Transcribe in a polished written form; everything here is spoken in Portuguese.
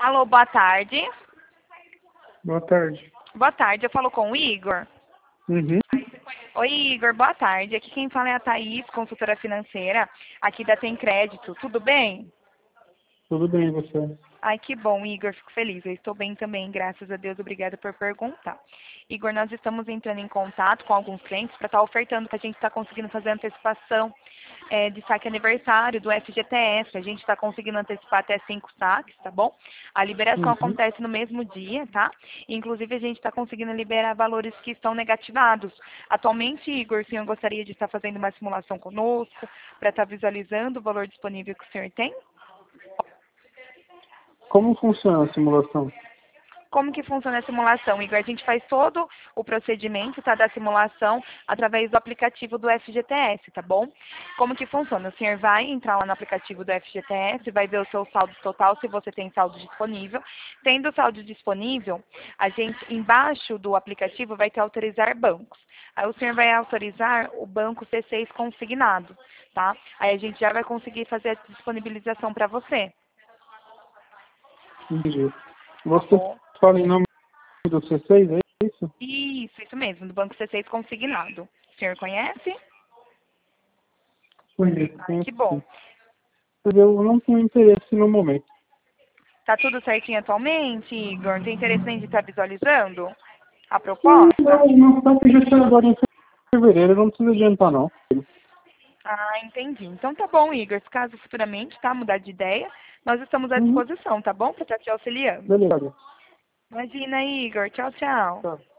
Alô, boa tarde. Boa tarde. Boa tarde, eu falo com o Igor. Uhum. Oi, Igor, boa tarde. Aqui quem fala é a Thaís, consultora financeira, aqui da Tem Crédito. Tudo bem? Tudo bem, e você? Ai, que bom, Igor, fico feliz. Eu estou bem também, graças a Deus. Obrigada por perguntar. Igor, nós estamos entrando em contato com alguns clientes para estar ofertando que a gente está conseguindo fazer antecipação de saque aniversário do FGTS. A gente está conseguindo antecipar até 5 saques, tá bom? A liberação Uhum. acontece no mesmo dia, tá? Inclusive, a gente está conseguindo liberar valores que estão negativados. Atualmente, Igor, o senhor gostaria de estar fazendo uma simulação conosco para estar visualizando o valor disponível que o senhor tem? Como funciona a simulação? Como que funciona a simulação, Igor? A gente faz todo o procedimento, tá, da simulação através do aplicativo do FGTS, tá bom? Como que funciona? O senhor vai entrar lá no aplicativo do FGTS, vai ver o seu saldo total, se você tem saldo disponível. Tendo saldo disponível, a gente, embaixo do aplicativo, vai ter autorizar bancos. Aí o senhor vai autorizar o banco C6 consignado, tá? Aí a gente já vai conseguir fazer a disponibilização para você. Entendi. Tá Você bom? fala em nome do C6, é isso? Isso mesmo, do Banco C6 consignado. O senhor conhece? Conheço, Ai, conheço que bom. sim. Mas eu não tenho interesse no momento. Tá tudo certinho atualmente, Igor? Não tem interesse em estar visualizando a Não, proposta? não está que já está agora em fevereiro, não precisa adiantar não. Ah, entendi. Então tá bom, Igor. Se caso futuramente, tá, mudar de ideia, nós estamos à Uhum. disposição, tá bom? Para estar te auxiliando. Beleza. Imagina, Igor. Tchau, tchau. Tá.